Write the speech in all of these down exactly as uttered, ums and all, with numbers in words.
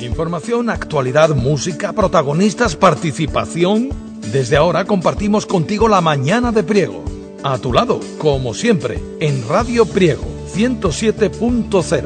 Información, actualidad, música, protagonistas, participación. Desde ahora compartimos contigo la mañana de Priego. A tu lado, como siempre, en Radio Priego, ciento siete punto cero.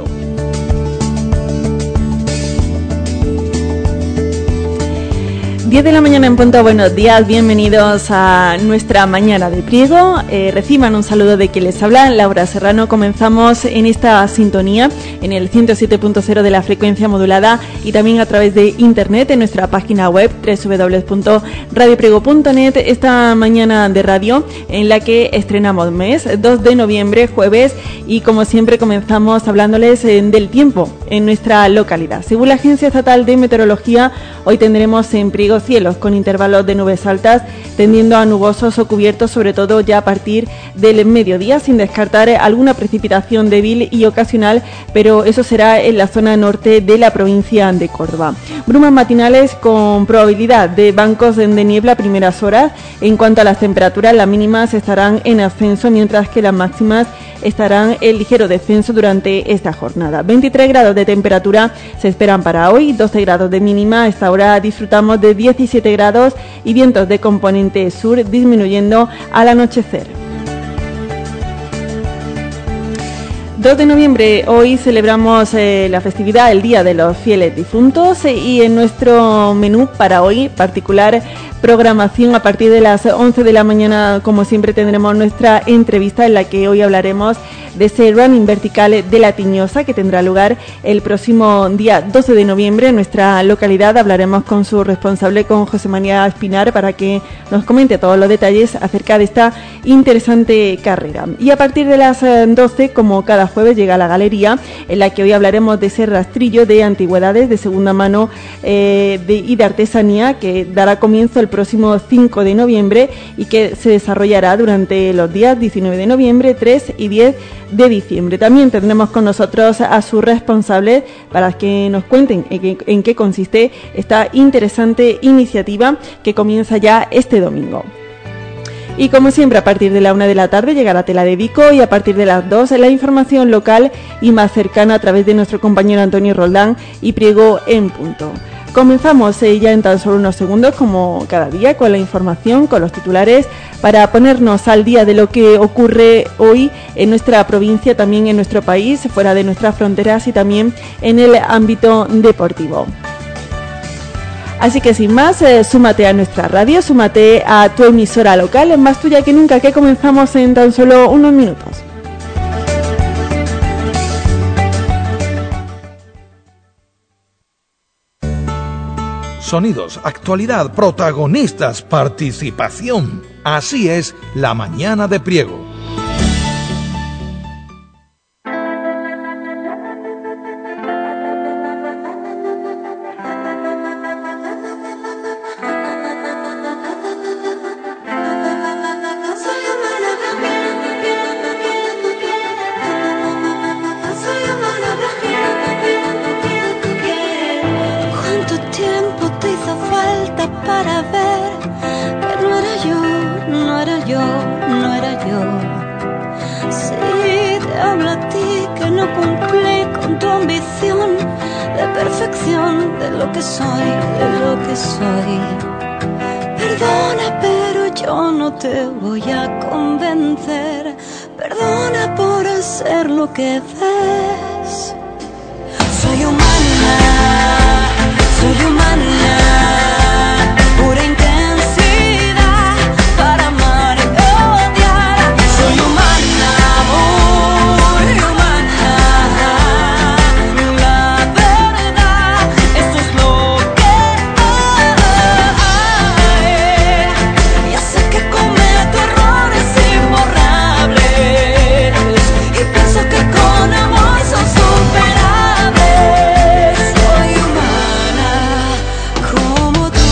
diez de la mañana en punto, buenos días, bienvenidos a nuestra mañana de Priego. Eh, reciban un saludo de quien les habla, Laura Serrano. Comenzamos en esta sintonía, en el ciento siete punto cero de la frecuencia modulada y también a través de internet en nuestra página web doble u doble u doble u punto radio priego punto net. Esta mañana de radio en la que estrenamos mes, dos de noviembre, jueves, y como siempre comenzamos hablándoles eh, del tiempo en nuestra localidad. Según la Agencia Estatal de Meteorología, hoy tendremos en Priego cielos con intervalos de nubes altas tendiendo a nubosos o cubiertos, sobre todo ya a partir del mediodía, sin descartar alguna precipitación débil y ocasional, pero eso será en la zona norte de la provincia de Córdoba. Brumas matinales con probabilidad de bancos de niebla a primeras horas. En cuanto a las temperaturas, las mínimas estarán en ascenso, mientras que las máximas estarán en ligero descenso durante esta jornada. veintitrés grados de temperatura se esperan para hoy, doce grados de mínima. A esta hora disfrutamos de diecisiete grados y vientos de componente sur disminuyendo al anochecer. dos de noviembre, hoy celebramos eh, la festividad, el Día de los Fieles Difuntos, eh, y en nuestro menú para hoy particular programación a partir de las once de la mañana, como siempre tendremos nuestra entrevista en la que hoy hablaremos de ese running vertical de La Tiñosa que tendrá lugar el próximo día doce de noviembre en nuestra localidad. Hablaremos con su responsable, con José María Espinar, para que nos comente todos los detalles acerca de esta interesante carrera. Y a partir de las doce, como cada jueves, llega la galería en la que hoy hablaremos de ese rastrillo de antigüedades de segunda mano eh, de, y de artesanía que dará comienzo el próximo cinco de noviembre y que se desarrollará durante los días diecinueve de noviembre, tres y diez de diciembre. También tendremos con nosotros a su responsable para que nos cuenten en qué, en qué consiste esta interesante iniciativa que comienza ya este domingo. Y como siempre, a partir de la una de la tarde llegará Te la dedico, y a partir de las dos la información local y más cercana a través de nuestro compañero Antonio Roldán y Priego en punto. Comenzamos eh, ya en tan solo unos segundos, como cada día, con la información, con los titulares, para ponernos al día de lo que ocurre hoy en nuestra provincia, también en nuestro país, fuera de nuestras fronteras y también en el ámbito deportivo. Así que sin más, eh, súmate a nuestra radio, súmate a tu emisora local, más tuya que nunca, que comenzamos en tan solo unos minutos. Sonidos, actualidad, protagonistas, participación. Así es la mañana de Priego. Que ves, soy humana, soy humana, pura intensidad para amar y odiar. Soy humana, muy humana, la verdad, eso es lo que hay. Ya sé que cometo errores imborrables y pienso que con amor son superables. Soy humana como tú.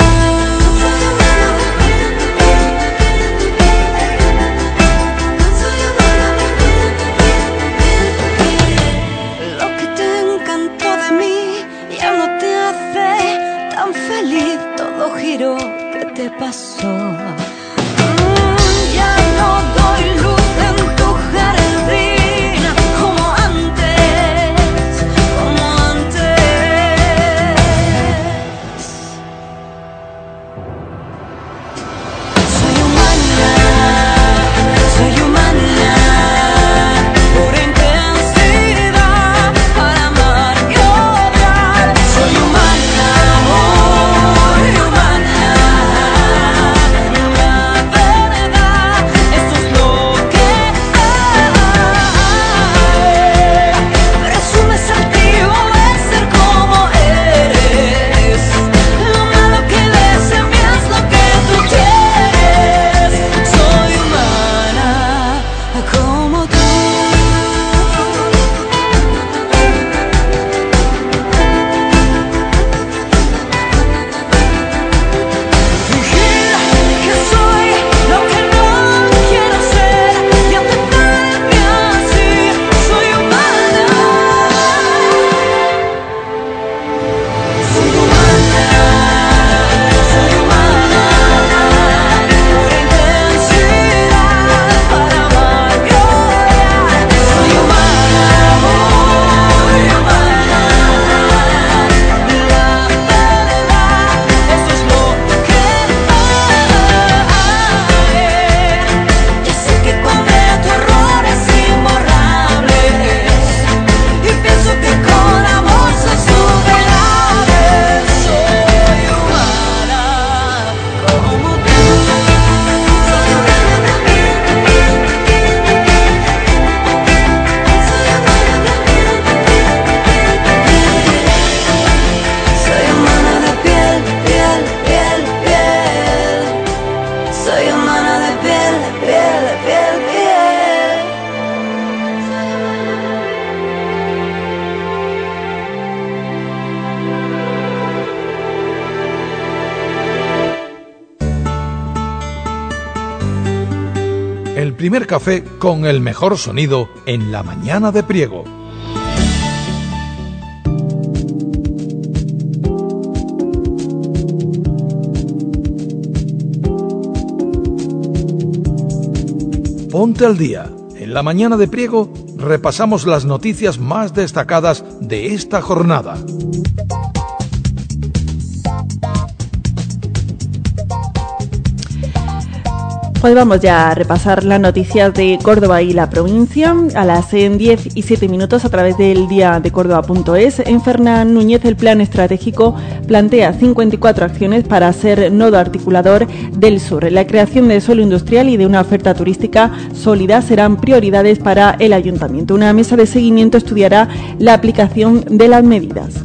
Lo que te encantó de mí ya no te hace tan feliz. Todo giró, ¿qué te pasó? Mm, ya no doy luz en tu jardín como antes, como antes. primer café con el mejor sonido en la mañana de Priego. Ponte al día. En la mañana de Priego repasamos las noticias más destacadas de esta jornada. Pues vamos ya a repasar las noticias de Córdoba y la provincia a las diez y siete minutos a través del día de Córdoba punto es. En Fernán Núñez, el plan estratégico plantea cincuenta y cuatro acciones para ser nodo articulador del sur. La creación de suelo industrial y de una oferta turística sólida serán prioridades para el ayuntamiento. Una mesa de seguimiento estudiará la aplicación de las medidas.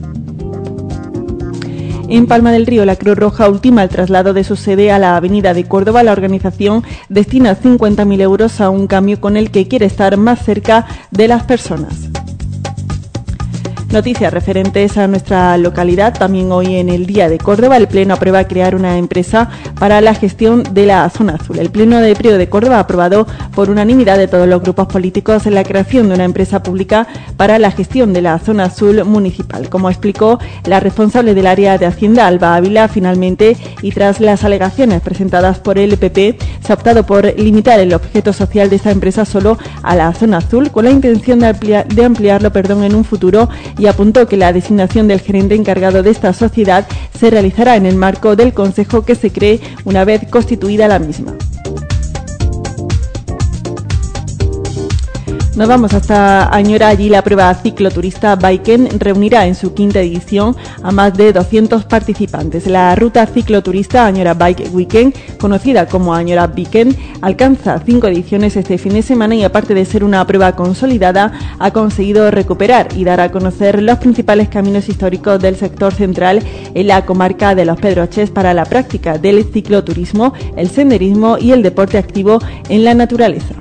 En Palma del Río, la Cruz Roja ultima el traslado de su sede a la Avenida de Córdoba. La organización destina cincuenta mil euros a un cambio con el que quiere estar más cerca de las personas. Noticias referentes a nuestra localidad. También hoy en el Día de Córdoba, el Pleno aprueba crear una empresa para la gestión de la zona azul. El Pleno de Priego de Córdoba ha aprobado por unanimidad de todos los grupos políticos la creación de una empresa pública para la gestión de la zona azul municipal. Como explicó la responsable del área de Hacienda, Alba Ávila, finalmente, y tras las alegaciones presentadas por el P P, se ha optado por limitar el objeto social de esta empresa solo a la zona azul, con la intención de, ampliar, de ampliarlo perdón, en un futuro, y apuntó que la designación del gerente encargado de esta sociedad se realizará en el marco del consejo que se cree una vez constituida la misma. Nos vamos hasta Añora. Allí la prueba cicloturista Biken reunirá en su quinta edición a más de doscientos participantes. La ruta cicloturista Añora Bike Weekend, conocida como Añora Biken, alcanza cinco ediciones este fin de semana y, aparte de ser una prueba consolidada, ha conseguido recuperar y dar a conocer los principales caminos históricos del sector central en la comarca de Los Pedroches para la práctica del cicloturismo, el senderismo y el deporte activo en la naturaleza.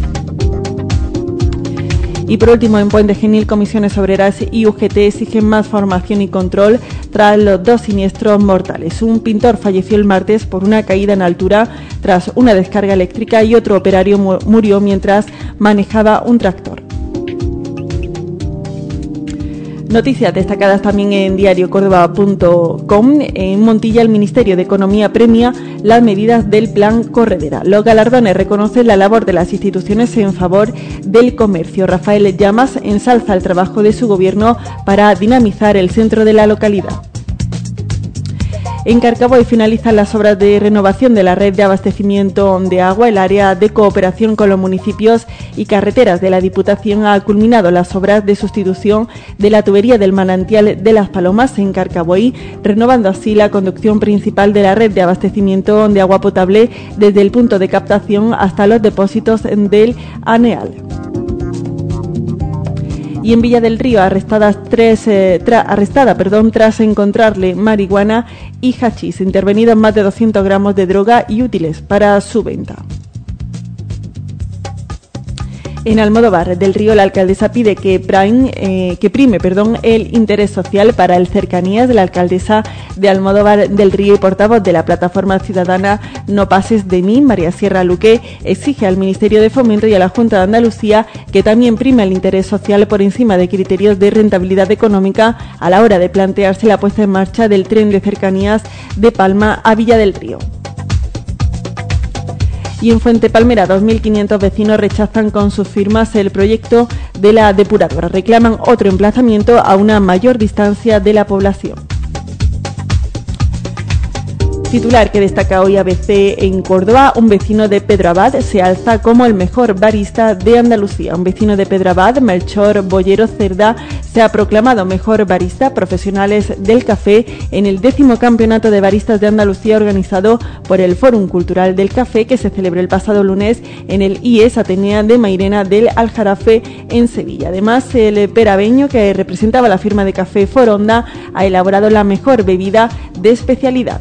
Y por último, en Puente Genil, Comisiones Obreras y U G T exigen más formación y control tras los dos siniestros mortales. Un pintor falleció el martes por una caída en altura tras una descarga eléctrica y otro operario murió mientras manejaba un tractor. Noticias destacadas también en diario córdoba punto com. En Montilla, el Ministerio de Economía premia las medidas del Plan Corredera. Los galardones reconocen la labor de las instituciones en favor del comercio. Rafael Llamas ensalza el trabajo de su gobierno para dinamizar el centro de la localidad. En Carcaboy finalizan las obras de renovación de la red de abastecimiento de agua. El área de cooperación con los municipios y carreteras de la Diputación ha culminado las obras de sustitución de la tubería del manantial de Las Palomas en Carcaboy, renovando así la conducción principal de la red de abastecimiento de agua potable desde el punto de captación hasta los depósitos del ANEAL. Y en Villa del Río, arrestadas tres, eh, tra, arrestada perdón, tras encontrarle marihuana y hachís, intervenidos más de doscientos gramos de droga y útiles para su venta. En Almodóvar del Río, la alcaldesa pide que, prime, eh, que prime perdón, el interés social para el Cercanías. La alcaldesa de Almodóvar del Río y portavoz de la plataforma ciudadana No Pases de Mí, María Sierra Luque, exige al Ministerio de Fomento y a la Junta de Andalucía que también prime el interés social por encima de criterios de rentabilidad económica a la hora de plantearse la puesta en marcha del tren de cercanías de Palma a Villa del Río. Y en Fuente Palmera, dos mil quinientos vecinos rechazan con sus firmas el proyecto de la depuradora. Reclaman otro emplazamiento a una mayor distancia de la población. Titular que destaca hoy A B C en Córdoba: un vecino de Pedrabad se alza como el mejor barista de Andalucía. Un vecino de Pedrabad, Melchor Bollero Cerda, se ha proclamado mejor barista. Profesionales del café en el décimo campeonato de baristas de Andalucía organizado por el Fórum Cultural del Café, que se celebró el pasado lunes en el I E S Atenea de Mairena del Aljarafe en Sevilla. Además, el perabeño, que representaba la firma de café Foronda, ha elaborado la mejor bebida de especialidad.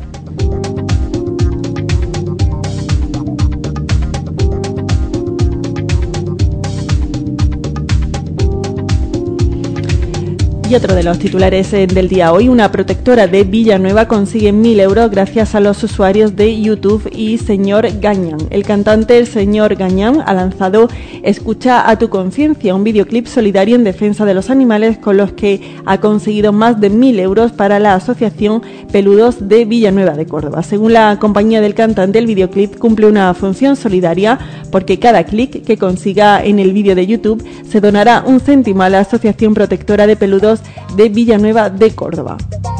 Y Y otro de los titulares del día hoy, una protectora de Villanueva consigue mil euros gracias a los usuarios de YouTube y Señor Gañán. El cantante El Señor Gañán ha lanzado Escucha a tu conciencia, un videoclip solidario en defensa de los animales con los que ha conseguido más de mil euros para la asociación Peludos de Villanueva de Córdoba. Según la compañía del cantante, el videoclip cumple una función solidaria porque cada clic que consiga en el vídeo de YouTube se donará un céntimo a la Asociación Protectora de Peludos de Villanueva de Córdoba.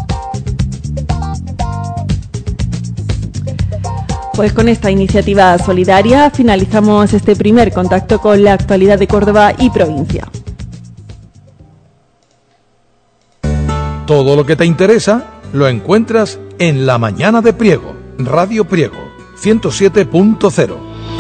Pues con esta iniciativa solidaria finalizamos este primer contacto con la actualidad de Córdoba y provincia. Todo lo que te interesa lo encuentras en La Mañana de Priego, Radio Priego, ciento siete punto cero.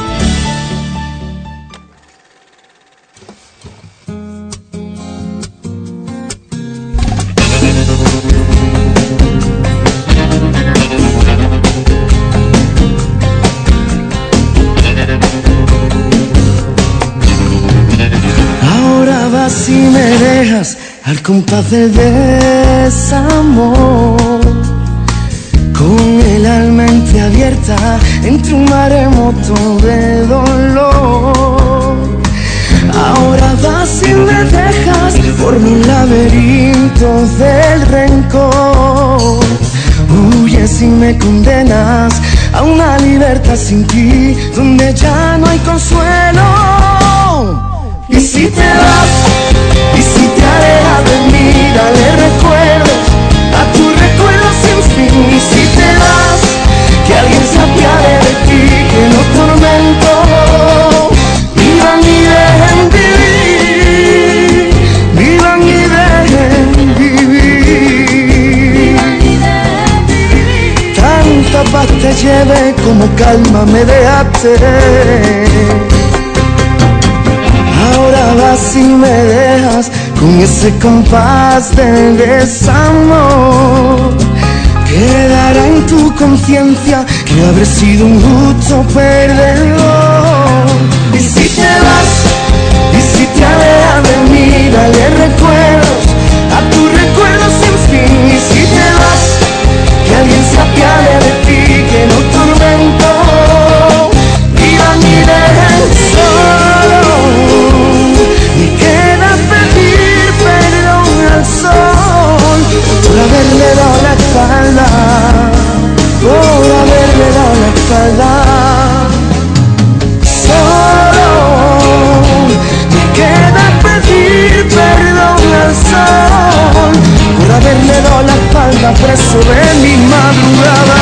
Si me dejas al compás del desamor, con el alma entreabierta entre un maremoto de dolor. Ahora vas y me dejas por un laberinto del rencor. Huyes y me condenas a una libertad sin ti, donde ya no hay consuelo. Y si te vas, y si te alejas de mí, dale recuerdos a tu recuerdo sin fin. Y si te vas, que alguien se apiade de ti, que los tormentos vivan y dejen vivir, vivan y dejen vivir. Tanta paz te lleve como calma me dejaste. Ahora vas y me dejas con ese compás de desamor. Quedará en tu conciencia que habré sido un justo perdedor. Y si te vas, y si te alejas de mí, dale recuerdos a tu recuerdo sin fin. Y si te vas, que alguien se apiade de ti, que los tormentos vivan y dejen solo. Me queda pedir perdón al sol por haberle dado la espalda, por haberle dado la espalda. Solo me queda pedir perdón al sol por haberle dado la espalda preso de mi madrugada.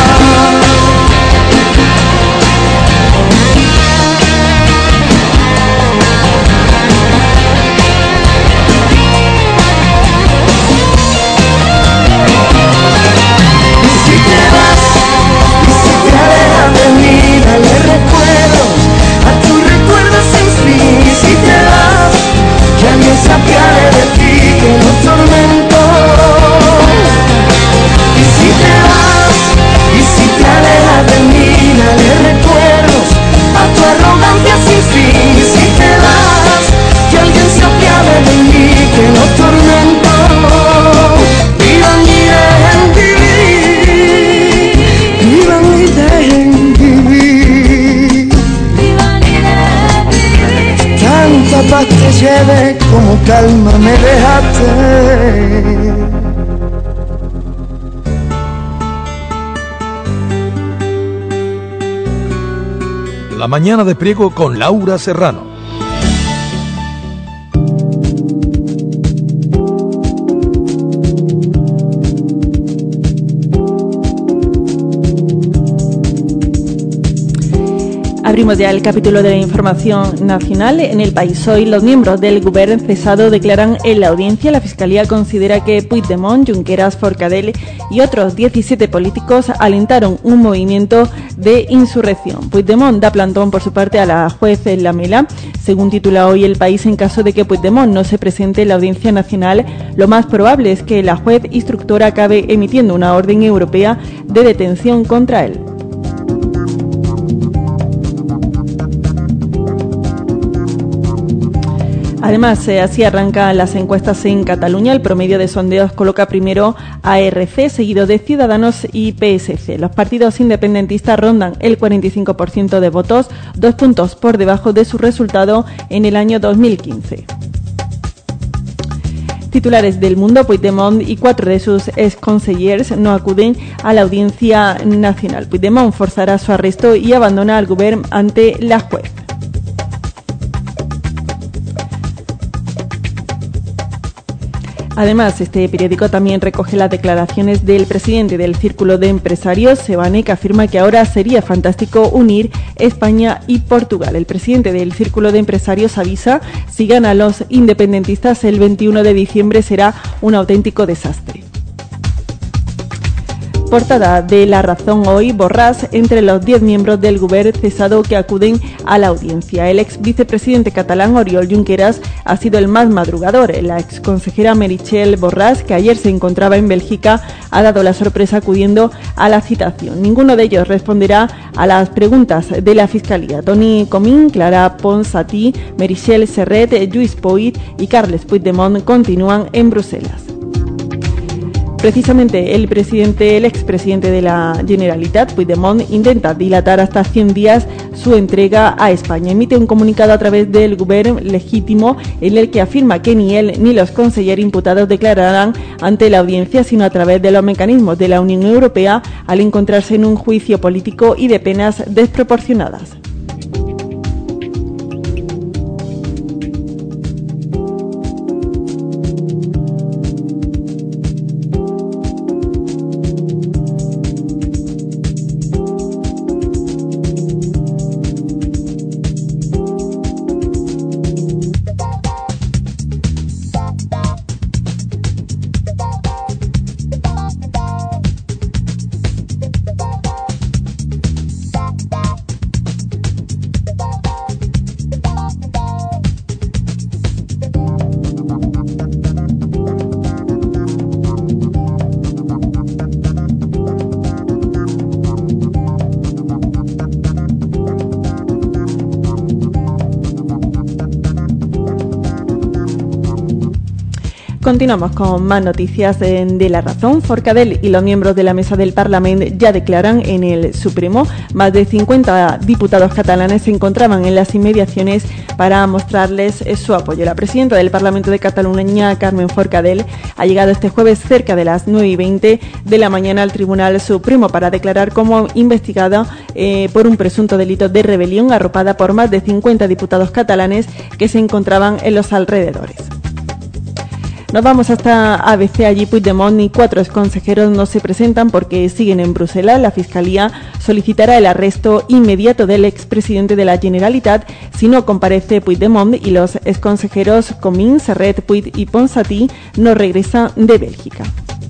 Dale recuerdos a tu recuerdo sin fin. Y si te vas, que alguien se apiade de ti, que los tormentos. Y si te vas, y si te alejas de mí, dale recuerdos a tu arrogancia sin fin. Y si te vas, que alguien se apiade de mí, que los tormentos vivan y dejen vivir, vivan y dejen vivir. Tanta paz te lleve como calma me dejaste. La Mañana de Priego con Laura Serrano. Abrimos ya el capítulo de la información nacional. En el país hoy, los miembros del Govern cesado declaran en la audiencia. La Fiscalía considera que Puigdemont, Junqueras, Forcadell y otros diecisiete políticos alentaron un movimiento de insurrección. Puigdemont da plantón por su parte a la juez Lamela. Según titula hoy El País, en caso de que Puigdemont no se presente en la audiencia nacional, lo más probable es que la juez instructora acabe emitiendo una orden europea de detención contra él. Además, eh, así arrancan las encuestas en Cataluña. El promedio de sondeos coloca primero a R C, seguido de Ciudadanos y P S C. Los partidos independentistas rondan el cuarenta y cinco por ciento de votos, dos puntos por debajo de su resultado en el año dos mil quince. Titulares del Mundo: Puigdemont y cuatro de sus exconsellers no acuden a la Audiencia Nacional. Puigdemont forzará su arresto y abandona al Govern ante la juez. Además, este periódico también recoge las declaraciones del presidente del Círculo de Empresarios, Sebane, que afirma que ahora sería fantástico unir España y Portugal. El presidente del Círculo de Empresarios avisa: si ganan los independentistas el veintiuno de diciembre será un auténtico desastre. Portada de La Razón hoy: Borràs entre los diez miembros del Govern cesado que acuden a la audiencia. El ex vicepresidente catalán Oriol Junqueras ha sido el más madrugador. La ex consejera Meritxell Borràs, que ayer se encontraba en Bélgica, ha dado la sorpresa acudiendo a la citación. Ninguno de ellos responderá a las preguntas de la Fiscalía. Toni Comín, Clara Ponsatí, Meritxell Serret, Lluís Puig y Carles Puigdemont continúan en Bruselas. Precisamente el presidente, el expresidente de la Generalitat, Puigdemont, intenta dilatar hasta cien días su entrega a España. Emite un comunicado a través del Govern legítimo en el que afirma que ni él ni los consejeros imputados declararán ante la audiencia, sino a través de los mecanismos de la Unión Europea, al encontrarse en un juicio político y de penas desproporcionadas. Continuamos con más noticias de La Razón. Forcadell y los miembros de la mesa del Parlamento ya declaran en el Supremo. Más de cincuenta diputados catalanes se encontraban en las inmediaciones para mostrarles su apoyo. La presidenta del Parlamento de Cataluña, Carmen Forcadell, ha llegado este jueves cerca de las nueve y veinte de la mañana al Tribunal Supremo para declarar como investigada eh, por un presunto delito de rebelión, arropada por más de cincuenta diputados catalanes que se encontraban en los alrededores. Nos vamos hasta A B C. Allí Puigdemont y cuatro exconsejeros no se presentan porque siguen en Bruselas. La Fiscalía solicitará el arresto inmediato del expresidente de la Generalitat si no comparece Puigdemont y los exconsejeros Comín, Serret, Puig y Ponsatí no regresan de Bélgica.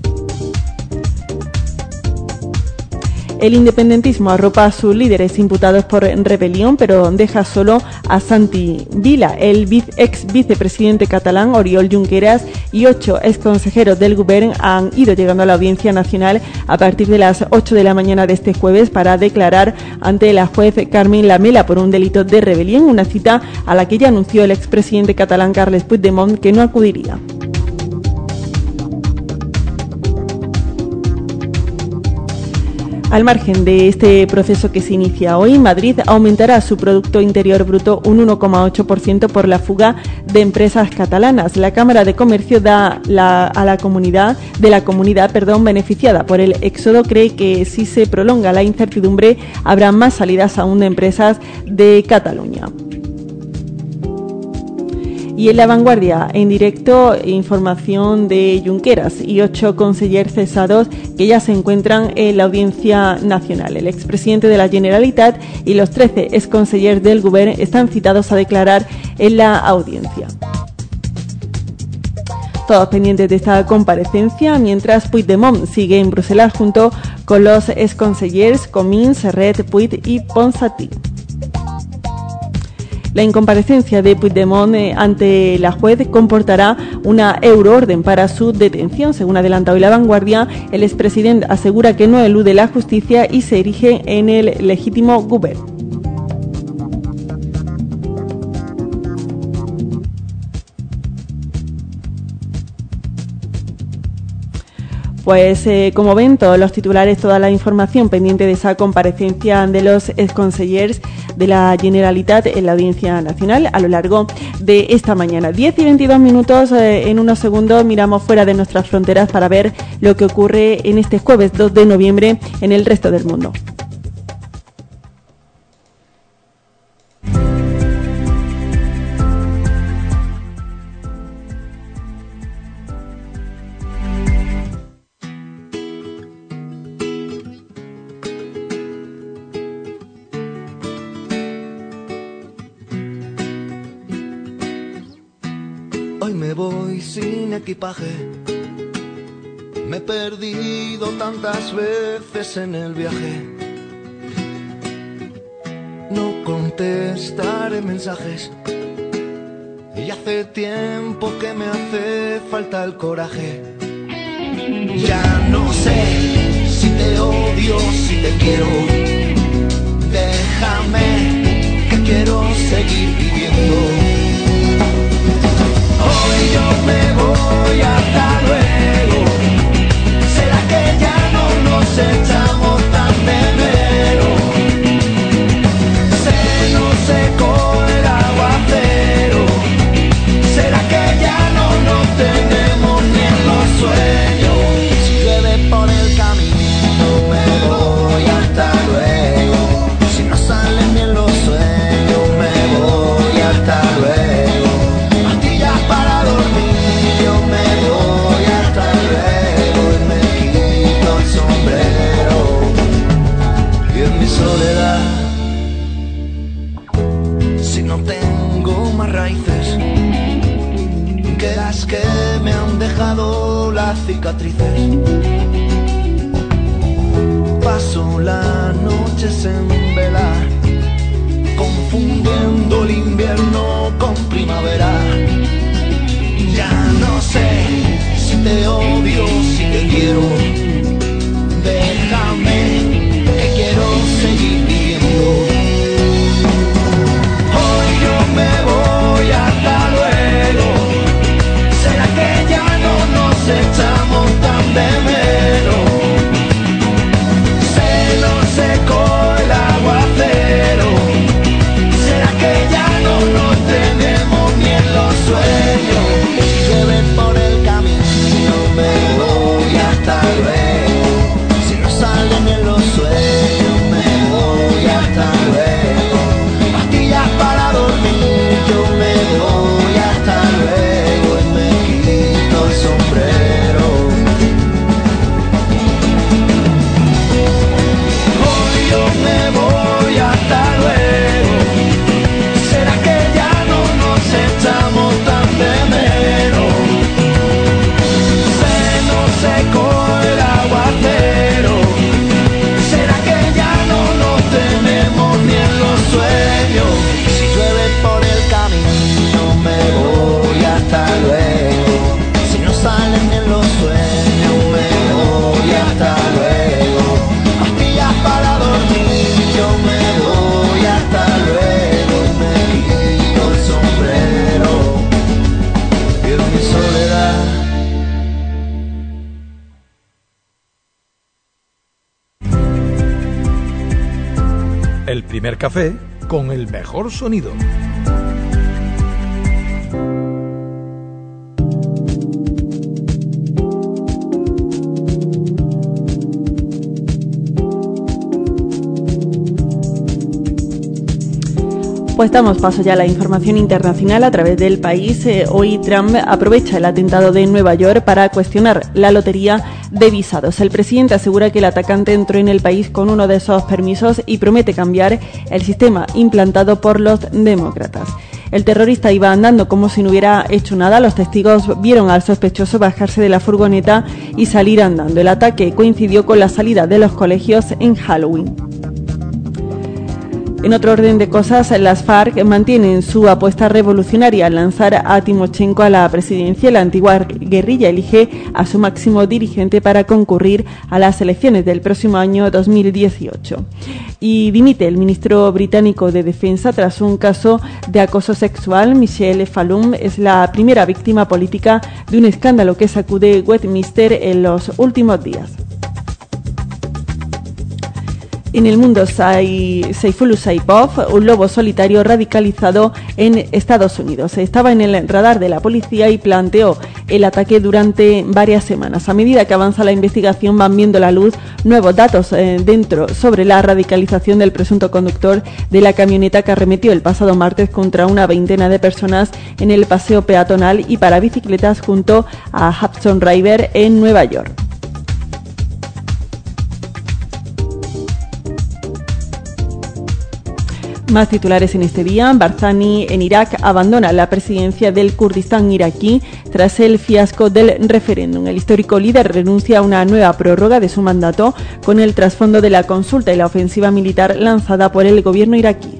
El independentismo arropa a sus líderes imputados por rebelión, pero deja solo a Santi Vila. El ex vicepresidente catalán Oriol Junqueras y ocho exconsejeros del Govern han ido llegando a la Audiencia Nacional a partir de las ocho de la mañana de este jueves para declarar ante la juez Carmen Lamela por un delito de rebelión, una cita a la que ya anunció el expresidente catalán Carles Puigdemont que no acudiría. Al margen de este proceso que se inicia hoy, Madrid aumentará su Producto Interior Bruto un uno coma ocho por ciento por la fuga de empresas catalanas. La Cámara de Comercio da la, a la comunidad de la comunidad perdón, beneficiada por el éxodo cree que si se prolonga la incertidumbre habrá más salidas aún de empresas de Cataluña. Y en La Vanguardia, en directo, información de Junqueras y ocho consellers cesados que ya se encuentran en la Audiencia Nacional. El expresidente de la Generalitat y los trece exconsellers del Govern están citados a declarar en la audiencia. Todos pendientes de esta comparecencia, mientras Puigdemont sigue en Bruselas junto con los exconsellers Comín, Serret, Puig y Ponsatí. La incomparecencia de Puigdemont eh, ante la juez comportará una euroorden para su detención. Según adelanta hoy La Vanguardia, el expresidente asegura que no elude la justicia y se erige en el legítimo Govern. Pues eh, como ven, todos los titulares, toda la información pendiente de esa comparecencia de los exconsellers de la Generalitat en la Audiencia Nacional a lo largo de esta mañana. diez y veintidós minutos, eh, en unos segundos miramos fuera de nuestras fronteras para ver lo que ocurre en este jueves dos de noviembre en el resto del mundo. Hoy me voy sin equipaje. Me he perdido tantas veces en el viaje. No contestaré mensajes. Y hace tiempo que me hace falta el coraje. Ya no sé si te odio, si te quiero. Déjame, que quiero seguir viviendo. Hoy yo me voy, hasta luego. ¿Será que ya no nos echamos tan de menos? Se nos secó el aguacero. ¿Será que ya no nos tenemos ni en los sueños? Si llueve por el camino me voy, hasta luego. Si no salen bien los sueños me voy, hasta luego. Para dormir yo me voy, hasta luego. Y me quito el sombrero. Y en mi soledad, si no tengo más raíces que las que me han dejado las cicatrices, paso las noches en vela, confundiendo el invierno con primavera. Ya no sé si te odio, si te quiero. Déjame, que quiero seguir viviendo. Hoy yo me voy, hasta luego. ¿Será que ya no nos echamos tan de menos? Se nos secó el aguacero. ¿Será que ya no nos tenemos ni en los sueños? Por el camino me voy, hasta luego. Si no salen en los sueños me voy, hasta luego. Pastillas para dormir yo me voy, hasta luego. Y me quito el sombrero. Hoy yo me voy, hasta luego. ¿Será que ya no nos echamos tan de menos? Secó el aguacero. ¿Será que ya no nos tenemos ni en los sueños? Si llueve por el camino me voy, hasta luego. Si no salen bien los sueños me voy, hasta luego. Pastillas para dormir yo me voy, hasta luego. Y me quito el sombrero. Y en mi soledad, el primer café con el mejor sonido. Pues damos paso ya a la información internacional a través del país. Eh, hoy Trump aprovecha el atentado de Nueva York para cuestionar la lotería de visados. El presidente asegura que el atacante entró en el país con uno de esos permisos y promete cambiar el sistema implantado por los demócratas. El terrorista iba andando como si no hubiera hecho nada. Los testigos vieron al sospechoso bajarse de la furgoneta y salir andando. El ataque coincidió con la salida de los colegios en Halloween. En otro orden de cosas, las FARC mantienen su apuesta revolucionaria al lanzar a Timochenko a la presidencia. La antigua guerrilla elige a su máximo dirigente para concurrir a las elecciones del próximo año dos mil dieciocho. Y dimite el ministro británico de Defensa tras un caso de acoso sexual. Michelle Falum es la primera víctima política de un escándalo que sacude Westminster en los últimos días. En el mundo, Saifullah Saipov, un lobo solitario radicalizado en Estados Unidos, estaba en el radar de la policía y planteó el ataque durante varias semanas. A medida que avanza la investigación, van viendo la luz nuevos datos eh, dentro sobre la radicalización del presunto conductor de la camioneta que arremetió el pasado martes contra una veintena de personas en el paseo peatonal y para bicicletas junto a Hudson River en Nueva York. Más titulares en este día. Barzani en Irak abandona la presidencia del Kurdistán iraquí tras el fiasco del referéndum. El histórico líder renuncia a una nueva prórroga de su mandato con el trasfondo de la consulta y la ofensiva militar lanzada por el gobierno iraquí.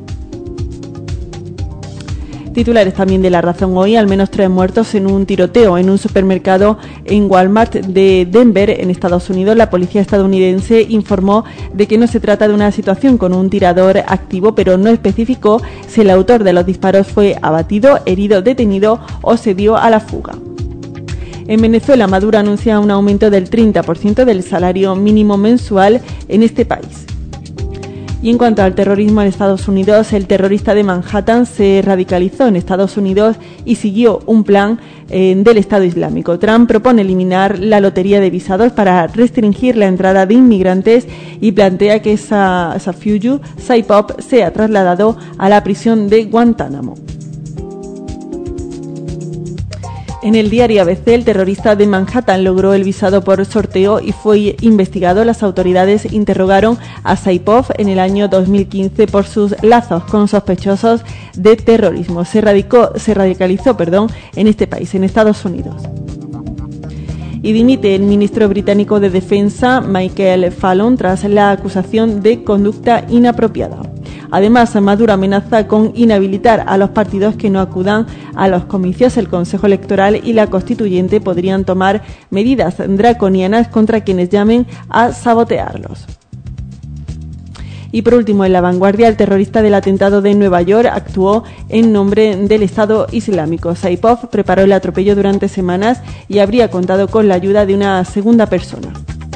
Titulares también de La Razón hoy, al menos tres muertos en un tiroteo en un supermercado en Walmart de Denver, en Estados Unidos. La policía estadounidense informó de que no se trata de una situación con un tirador activo, pero no especificó si el autor de los disparos fue abatido, herido, detenido o se dio a la fuga. En Venezuela, Maduro anuncia un aumento del treinta por ciento del salario mínimo mensual en este país. Y en cuanto al terrorismo en Estados Unidos, el terrorista de Manhattan se radicalizó en Estados Unidos y siguió un plan eh, del Estado Islámico. Trump propone eliminar la lotería de visados para restringir la entrada de inmigrantes y plantea que esa, esa Saifullah Saipov sea trasladado a la prisión de Guantánamo. En el diario A B C, el terrorista de Manhattan logró el visado por sorteo y fue investigado. Las autoridades interrogaron a Saipov en el año dos mil quince por sus lazos con sospechosos de terrorismo. Se, radicó, se radicalizó perdón, en este país, en Estados Unidos. Y dimite el ministro británico de Defensa, Michael Fallon, tras la acusación de conducta inapropiada. Además, Maduro amenaza con inhabilitar a los partidos que no acudan a los comicios. El Consejo Electoral y la Constituyente podrían tomar medidas draconianas contra quienes llamen a sabotearlos. Y por último, en La Vanguardia, el terrorista del atentado de Nueva York actuó en nombre del Estado Islámico. Saipov preparó el atropello durante semanas y habría contado con la ayuda de una segunda persona.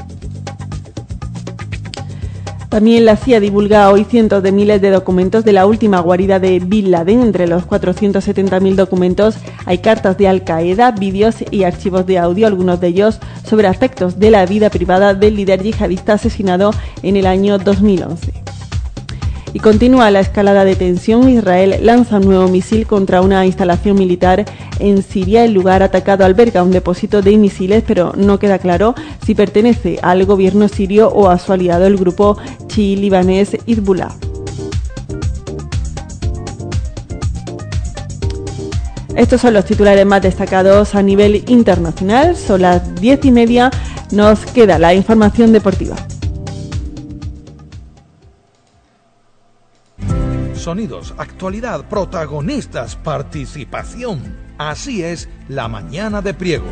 También la C I A divulga hoy cientos de miles de documentos de la última guarida de Bin Laden. Entre los cuatrocientos setenta mil documentos hay cartas de Al Qaeda, vídeos y archivos de audio, algunos de ellos sobre aspectos de la vida privada del líder yihadista asesinado en el año dos mil once. Y continúa la escalada de tensión. Israel lanza un nuevo misil contra una instalación militar en Siria. El lugar atacado alberga un depósito de misiles, pero no queda claro si pertenece al gobierno sirio o a su aliado, el grupo chií libanés Hezbollah. Estos son los titulares más destacados a nivel internacional. Son las diez y media. Nos queda la información deportiva. Sonidos, actualidad, protagonistas, participación. Así es La Mañana de Priego.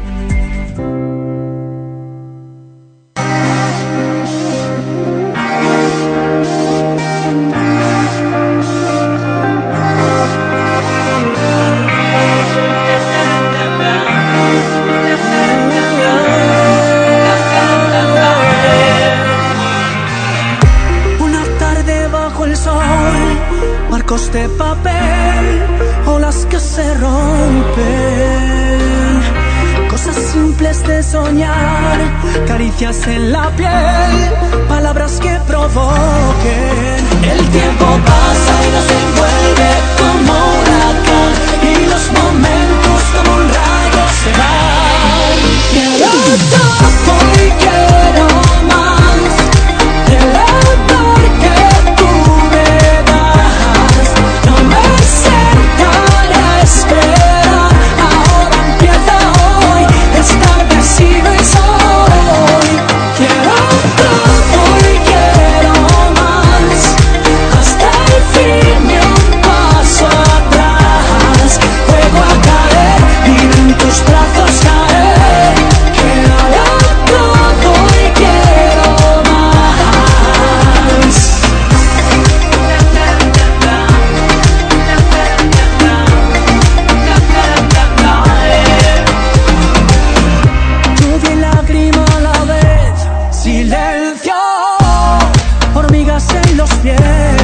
De papel, olas que se rompen, cosas simples de soñar, caricias en la piel, palabras que provoquen. El tiempo pasa y nos envuelve como un huracán y los momentos como un rayo se van. Quiero todo y quiero más del amor que tú me das. No me sentaré a esperar, ahora empieza hoy, es tarde si no es hoy. Quiero todo y quiero más, hasta el fin. silencio, hormigas en los pies,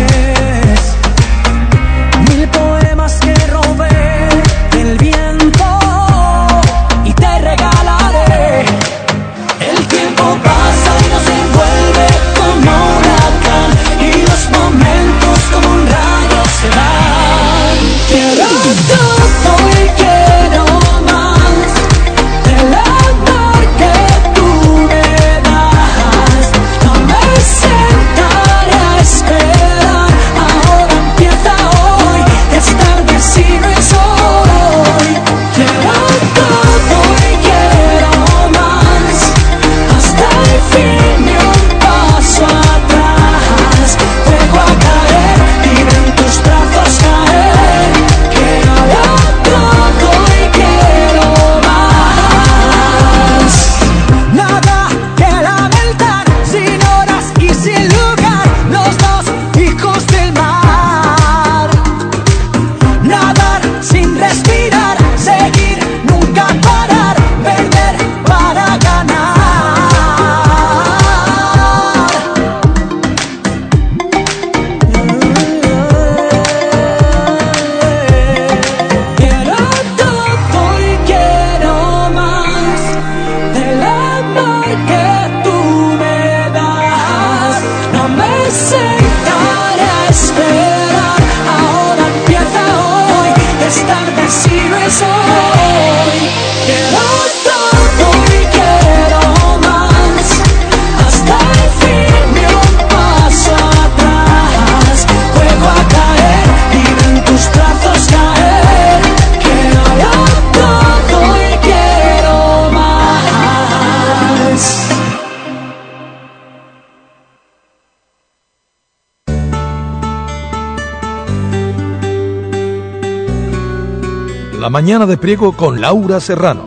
mil poemas que robé del viento y te regalaré. El tiempo pasa y nos envuelve como un huracán y los momentos como un rayo se van. Quiero todo y quiero más del amor que tú me das. No me sentaré a esperar, ahora empieza hoy, es tarde si no es hoy. Quiero todo y quiero más, hasta el fin ni un paso atrás. Juego a caer, libre en tus brazos caer. Quiero todo y quiero más. Nada que lamentar, sin horas y sin lugar, los dos hijos del mar. Nadar sin respirar, seguir, nunca parar, perder para ganar. Quiero todo y quiero más del amor que tú me das. No me sentaré a esperar, ahora empieza hoy, es tarde si no es hoy. Quiero todo y quiero más, hasta el fin ni un paso atrás. Juego a caer, libre en tus brazos caer. Quiero todo y quiero más. La mañana de Priego con Laura Serrano.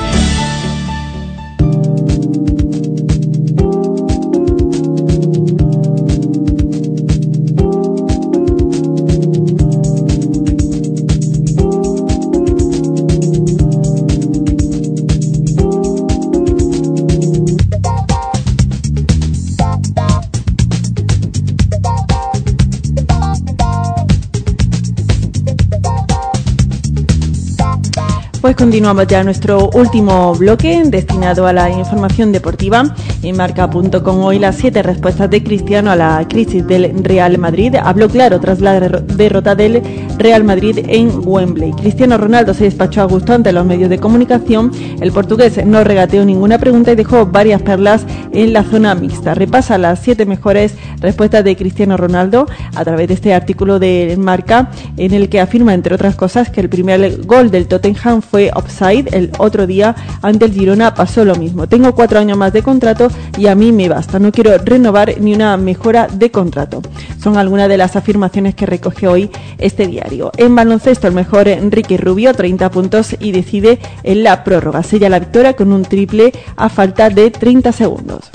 Pues continuamos ya nuestro último bloque destinado a la información deportiva. En marca punto com hoy las siete respuestas de Cristiano a la crisis del Real Madrid. Habló claro tras la derro- derrota del Real Madrid en Wembley. Cristiano Ronaldo se despachó a gusto ante los medios de comunicación. El portugués no regateó ninguna pregunta y dejó varias perlas en la zona mixta. Repasa las siete mejores respuestas de Cristiano Ronaldo a través de este artículo de Marca, en el que afirma, entre otras cosas, que el primer gol del Tottenham fue offside. El otro día ante el Girona pasó lo mismo. Tengo cuatro años más de contrato y a mí me basta. No quiero renovar ni una mejora de contrato. Son algunas de las afirmaciones que recoge hoy este diario. En baloncesto, el mejor Enrique Rubio, treinta puntos y decide en la prórroga. Sella la victoria con un triple a falta de treinta segundos.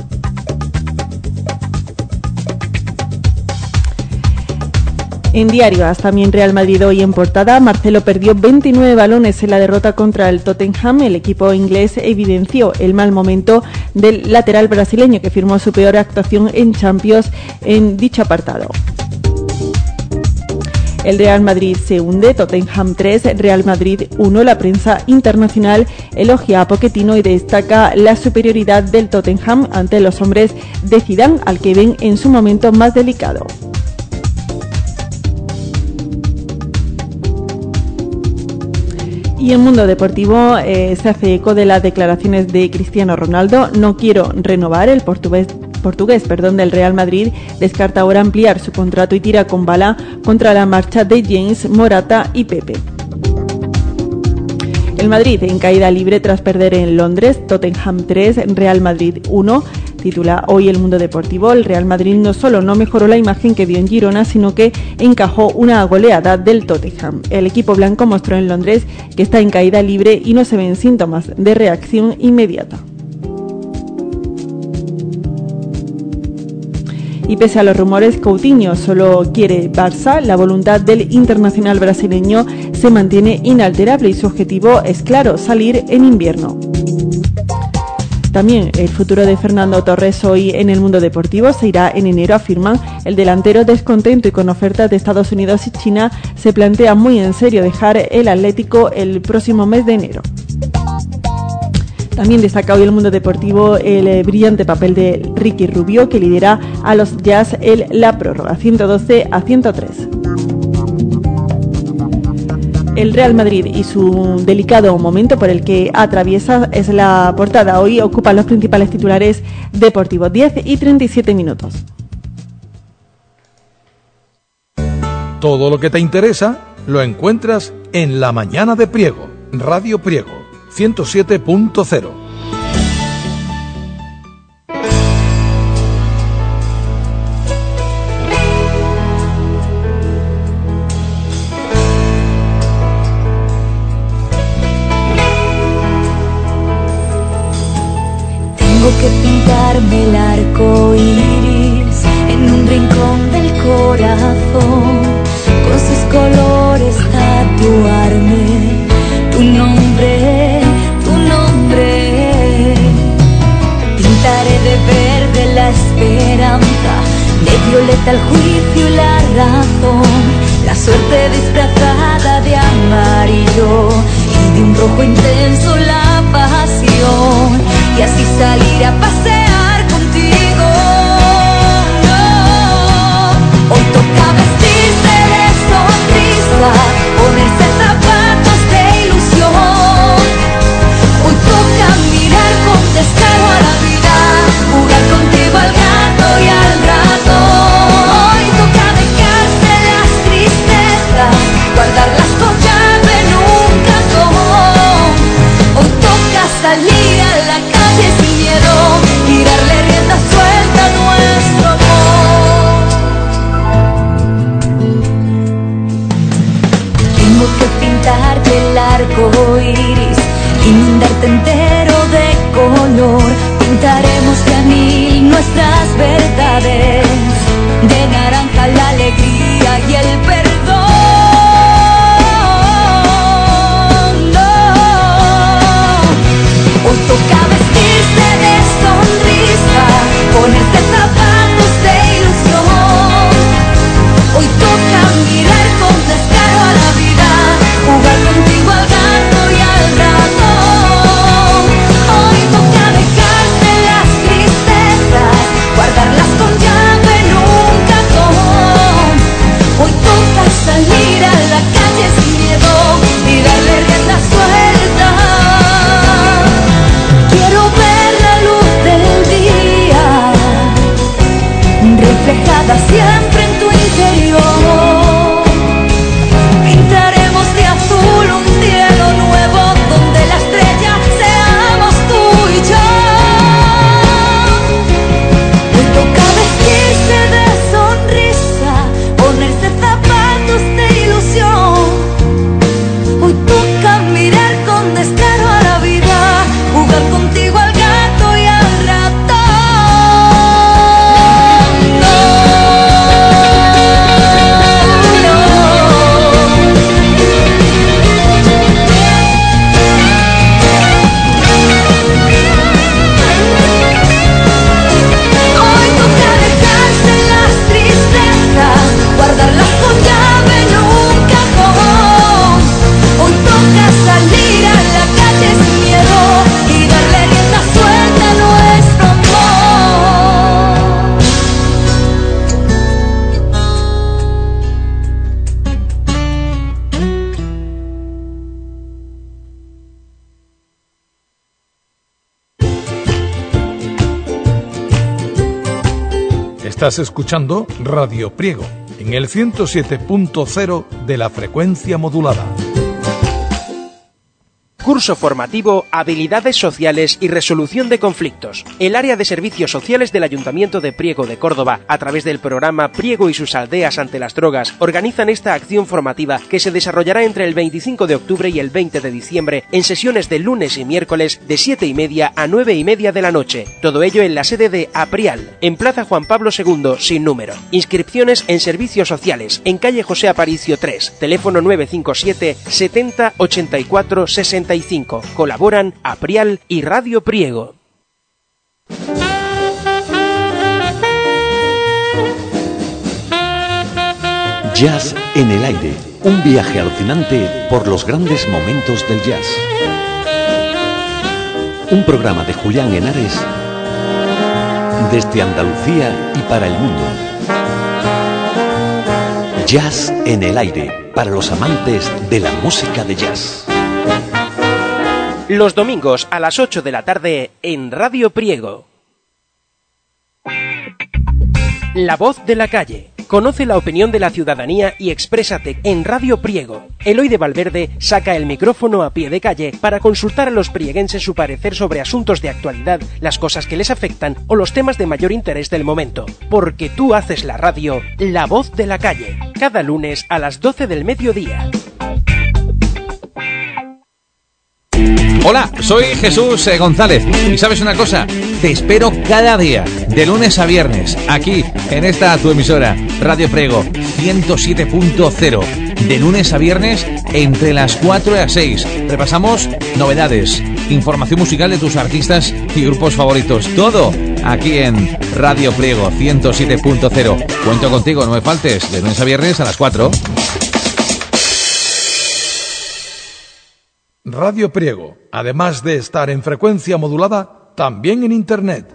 En Diario As, también Real Madrid hoy en portada. Marcelo perdió veintinueve balones en la derrota contra el Tottenham. El equipo inglés evidenció el mal momento del lateral brasileño, que firmó su peor actuación en Champions en dicho apartado. El Real Madrid se hunde, Tottenham tres, Real Madrid uno. La prensa internacional elogia a Pochettino y destaca la superioridad del Tottenham ante los hombres de Zidane, al que ven en su momento más delicado. Y el Mundo Deportivo eh, se hace eco de las declaraciones de Cristiano Ronaldo. No quiero renovar. El portugués, portugués perdón, del Real Madrid descarta ahora ampliar su contrato y tira con bala contra la marcha de James, Morata y Pepe. El Madrid en caída libre tras perder en Londres. Tottenham tres, Real Madrid uno. Titula hoy El Mundo Deportivo. El Real Madrid no solo no mejoró la imagen que dio en Girona, sino que encajó una goleada del Tottenham. El equipo blanco mostró en Londres que está en caída libre y no se ven síntomas de reacción inmediata. Y pese a los rumores, Coutinho solo quiere Barça. La voluntad del internacional brasileño se mantiene inalterable y su objetivo es claro: salir en invierno. También el futuro de Fernando Torres hoy en el mundo deportivo se irá en enero, afirman. El delantero, descontento y con ofertas de Estados Unidos y China, se plantea muy en serio dejar el Atlético el próximo mes de enero. También destaca hoy el mundo deportivo el eh, brillante papel de Ricky Rubio, que lidera a los Jazz en la prórroga ciento doce a ciento tres. El Real Madrid y su delicado momento por el que atraviesa es la portada. Hoy ocupan los principales titulares deportivos. diez y treinta y siete minutos. Todo lo que te interesa lo encuentras en La Mañana de Priego, Radio Priego, ciento siete punto cero. Tengo que pintarme el arco iris en un rincón del corazón, con sus colores tatuarme tu nombre, tu nombre. Pintaré de verde la esperanza, de violeta el juicio y la razón, la suerte disfrazada de amarillo y de un rojo intenso la pasión, y así salir a pasear contigo. No, hoy toca vestirse de sonrisa, ponerse zapatos de ilusión. Hoy toca mirar con descaro a la vida, jugar contigo al gato y al ratón. Hoy toca dejarse las tristezas, guardarlas con llave en un cajón. Hoy toca salir a la calle sin miedo y darle rienda suelta a nuestro amor. Tengo que pintarte el arco iris, inundarte entero de color. Pintaremos de a mil nuestras verdades, de naranja la alegría y el perdón. Hoy toca vestirse de sonrisa, ponerse zapatos de ilusión. Hoy toca mirar con descaro a la vida, jugar contigo al gato y al ratón. Hoy toca dejarse las tristezas, guardarlas con llave en un cajón. Hoy toca salir a la calle sin miedo y darle rienda suelta. Quiero ver la luz del día reflejada siempre en tu interior. Pintaremos de azul un cielo nuevo donde la estrella seamos tú y yo. Hoy toca vestirse de sonrisa, ponerse zapatos de ilusión. Hoy toca mirar con descaro a la vida, jugar contigo al gato y al ratón. Hoy toca dejarse las tristezas, guardarlas con llave en un cajón. Hoy toca salir a la calle sin miedo y darle rienda suelta a nuestro amor. Estás escuchando Radio Priego en el ciento siete punto cero de la frecuencia modulada. Curso formativo Habilidades Sociales y Resolución de Conflictos. El área de servicios sociales del Ayuntamiento de Priego de Córdoba, a través del programa Priego y sus aldeas ante las drogas, organizan esta acción formativa que se desarrollará entre el veinticinco de octubre y el veinte de diciembre en sesiones de lunes y miércoles de siete y media a nueve y media de la noche. Todo ello en la sede de APRIAL, en Plaza Juan Pablo segundo, sin número. Inscripciones en servicios sociales, en calle José Aparicio tres, teléfono nueve cinco siete setenta ochenta y cuatro sesenta y cinco. Colaboran APRIAL y Radio Priego. Jazz en el aire, un viaje alucinante por los grandes momentos del jazz. Un programa de Julián Henares desde Andalucía y para el mundo. Jazz en el aire, para los amantes de la música de jazz. Los domingos a las ocho de la tarde en Radio Priego. La voz de la calle. Conoce la opinión de la ciudadanía y exprésate en Radio Priego. Eloy de Valverde saca el micrófono a pie de calle para consultar a los prieguenses su parecer sobre asuntos de actualidad, las cosas que les afectan o los temas de mayor interés del momento. Porque tú haces la radio, La Voz de la Calle. Cada lunes a las doce del mediodía. Hola, soy Jesús eh, González y ¿sabes una cosa? Te espero cada día, de lunes a viernes, aquí en esta tu emisora, Radio Priego ciento siete punto cero, de lunes a viernes entre las cuatro y las seis. Repasamos novedades, información musical de tus artistas y grupos favoritos, todo aquí en Radio Priego ciento siete punto cero. Cuento contigo, no me faltes, de lunes a viernes a las cuatro. Radio Priego, además de estar en frecuencia modulada, también en Internet.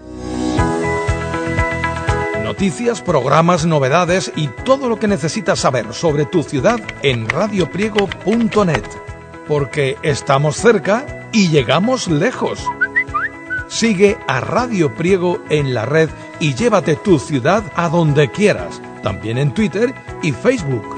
Noticias, programas, novedades y todo lo que necesitas saber sobre tu ciudad en radio priego punto net. Porque estamos cerca y llegamos lejos. Sigue a Radio Priego en la red y llévate tu ciudad a donde quieras, también en Twitter y Facebook.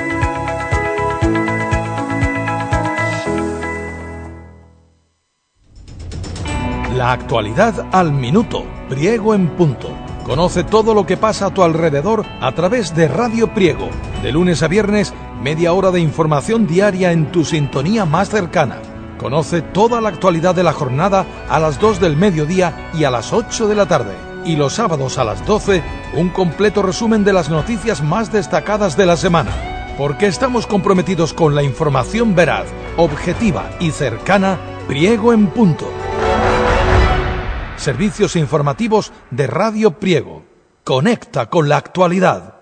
La actualidad al minuto, Priego en punto. Conoce todo lo que pasa a tu alrededor a través de Radio Priego. De lunes a viernes, media hora de información diaria en tu sintonía más cercana. Conoce toda la actualidad de la jornada a las dos del mediodía y a las ocho de la tarde. Y los sábados a las doce, un completo resumen de las noticias más destacadas de la semana. Porque estamos comprometidos con la información veraz, objetiva y cercana, Priego en punto. Servicios informativos de Radio Priego. Conecta con la actualidad.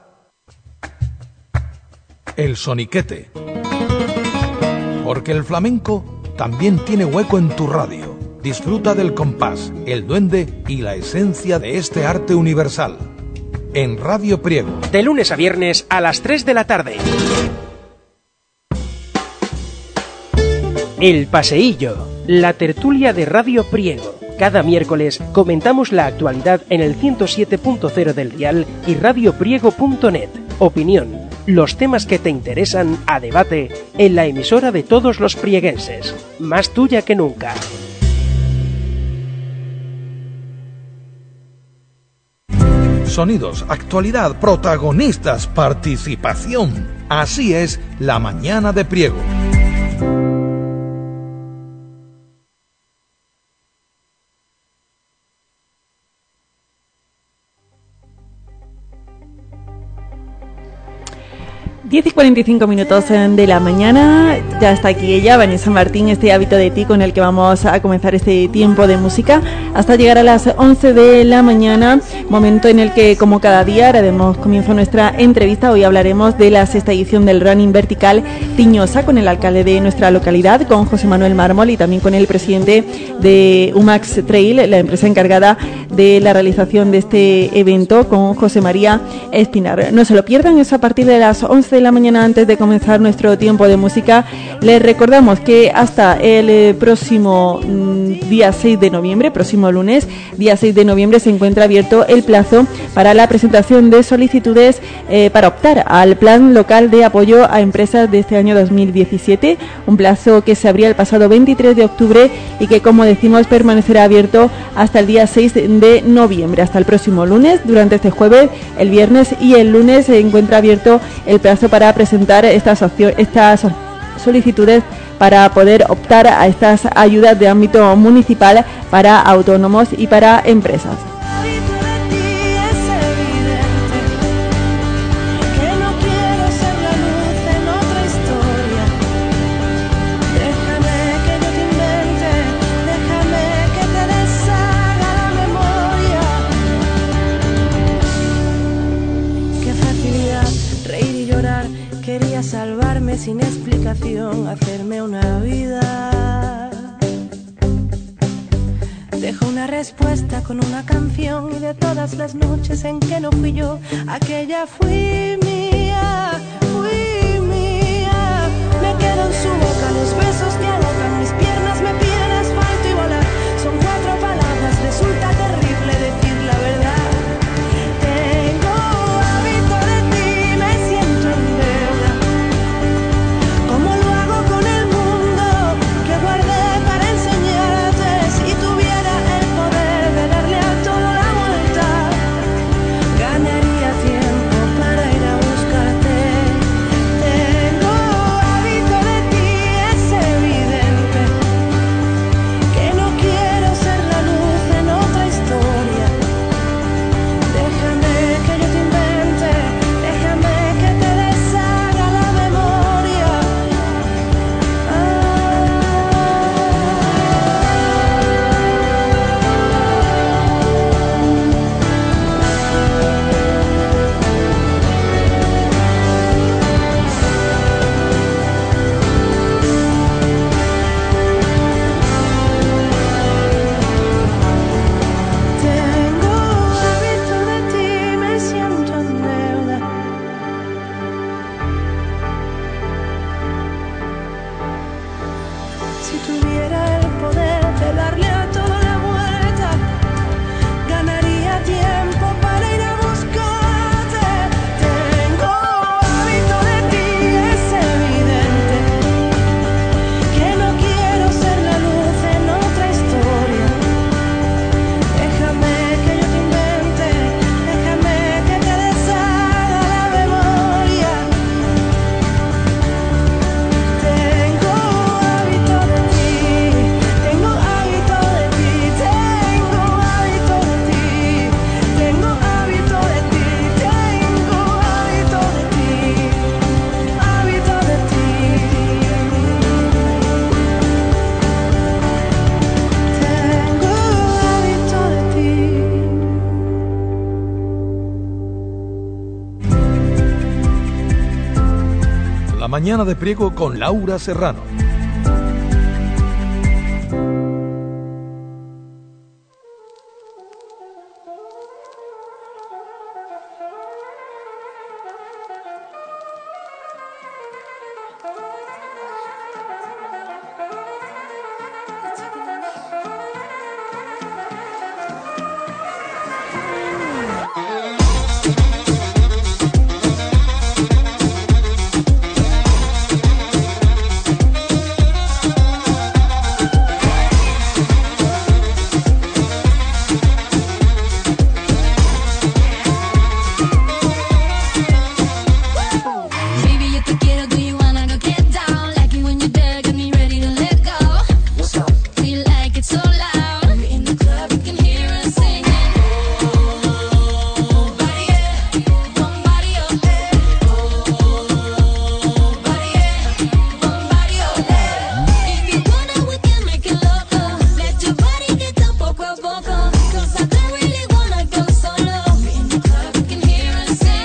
El soniquete. Porque el flamenco también tiene hueco en tu radio. Disfruta del compás, el duende y la esencia de este arte universal. En Radio Priego. De lunes a viernes a las tres de la tarde. El Paseillo. La tertulia de Radio Priego. Cada miércoles comentamos la actualidad en el ciento siete punto cero del dial y radio priego punto net. Opinión, los temas que te interesan a debate en la emisora de todos los prieguenses. Más tuya que nunca. Sonidos, actualidad, protagonistas, participación. Así es la mañana de Priego. diez y cuarenta y cinco minutos de la mañana, ya está aquí ella, Vanessa Martín, este hábito de ti con el que vamos a comenzar este tiempo de música hasta llegar a las once de la mañana, momento en el que, como cada día, haremos comienzo nuestra entrevista. Hoy hablaremos de la sexta edición del Running Vertical Tiñosa con el alcalde de nuestra localidad, con José Manuel Mármol, y también con el presidente de Umax Trail, la empresa encargada de la realización de este evento, con José María Espinar. No se lo pierdan, es a partir de las once de la mañana. Antes de comenzar nuestro tiempo de música, les recordamos que hasta el próximo día seis de noviembre, próximo lunes, día seis de noviembre, se encuentra abierto el plazo para la presentación de solicitudes eh, para optar al Plan Local de Apoyo a Empresas de este año dos mil diecisiete, un plazo que se abría el pasado veintitrés de octubre y que, como decimos, permanecerá abierto hasta el día seis de noviembre, hasta el próximo lunes. Durante este jueves, el viernes y el lunes se encuentra abierto el plazo para presentar estas, estas solicitudes para poder optar a estas ayudas de ámbito municipal para autónomos y para empresas. dejarme sin explicación, hacerme una vida. Dejo una respuesta con una canción, y de todas las noches en que no fui yo, aquella fui mía, fui mía. Me quedo en su boca, los besos que alocan mis piernas, me piden asfalto y volar. Son cuatro palabras, resulta terrible decir la verdad. Tengo hábito de ti, me siento en deuda. ¿Cómo lo hago con el mundo que guardé para enseñarte? Si tuviera el poder de darle a todo la vuelta, ganaría tiempo para ir a buscarte. Tengo hábito de ti, es evidente que no quiero ser la luz en otra historia. Déjame que yo te invente, déjame que te deshaga la memoria. Tengo hábito de ti, me siento en deuda. Si tuviera el poder de darle a todo la vuelta, ganaría tiempo para ir a buscarte. Tengo hábito de ti, es evidente que no quiero ser la luz en otra historia. Déjame que yo te invente, déjame que te deshaga la memoria. Tengo hábito de ti, tengo hábito de ti, tengo hábito de ti, tengo hábito de ti, tengo hábito de ti, hábito de ti. Tengo hábito de ti. La mañana de Priego con Laura Serrano. Baby, yo te quiero, do you wanna go get down? Like it when you're there, got me ready to let go. Feel like it's so loud. We're in the club, you can hear us singing. Oh, body, yeah. One body, oh, hey. Oh, body, yeah. One body, oh, hey. If you wanna, we can make it loco. Let your body get down poco a poco. Cause I don't really wanna go solo. We're in the club, you can hear us singing.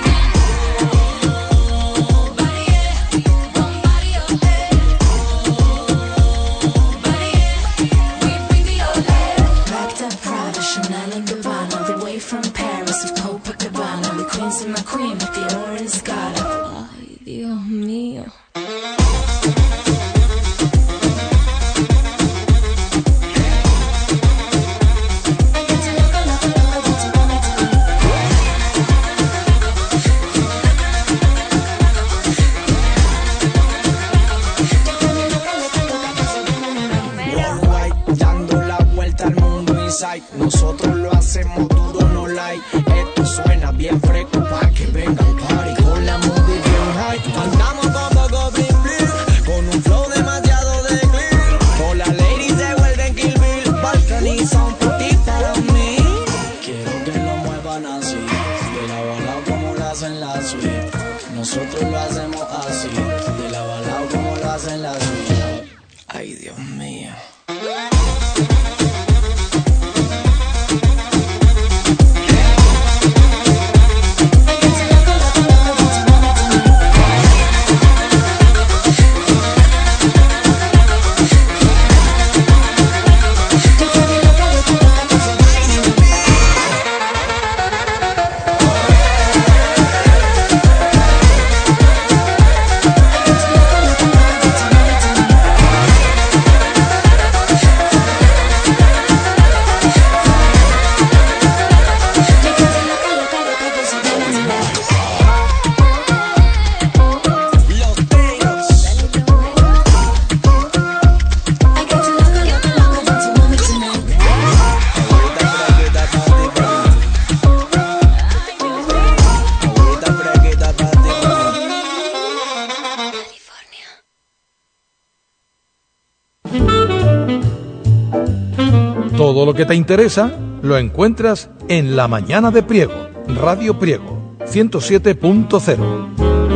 Ay, Dios mío. Worldwide, dando la vuelta al mundo inside. Nosotros lo hacemos duro, no like. Esto suena bien fresco pa' que venga el party. Con la movie bien high. Andamos con poco bling bling, con un flow demasiado de clean. Todas las ladies se vuelven Kill Bill. Balcony son por ti, para mí. Quiero que lo muevan así, de la balao como lo hacen la suite. Nosotros lo hacemos así, de la balao como lo hacen la suite. Ay, Dios mío. Todo lo que te interesa lo encuentras en La Mañana de Priego, Radio Priego, ciento siete punto cero.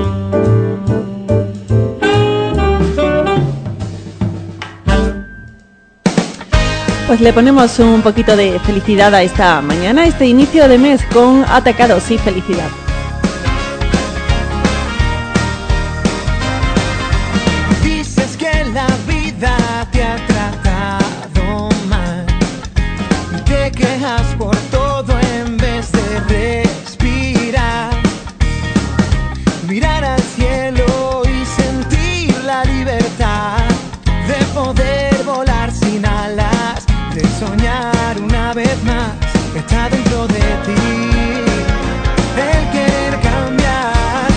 Pues le ponemos un poquito de felicidad a esta mañana, este inicio de mes con Atacados y Felicidad. Dices que la vida te ha tratado mal y te quejas por todo en vez de respirar, mirar al cielo y sentir la libertad de poder volar sin alas, de soñar una vez más, está dentro de ti el querer cambiar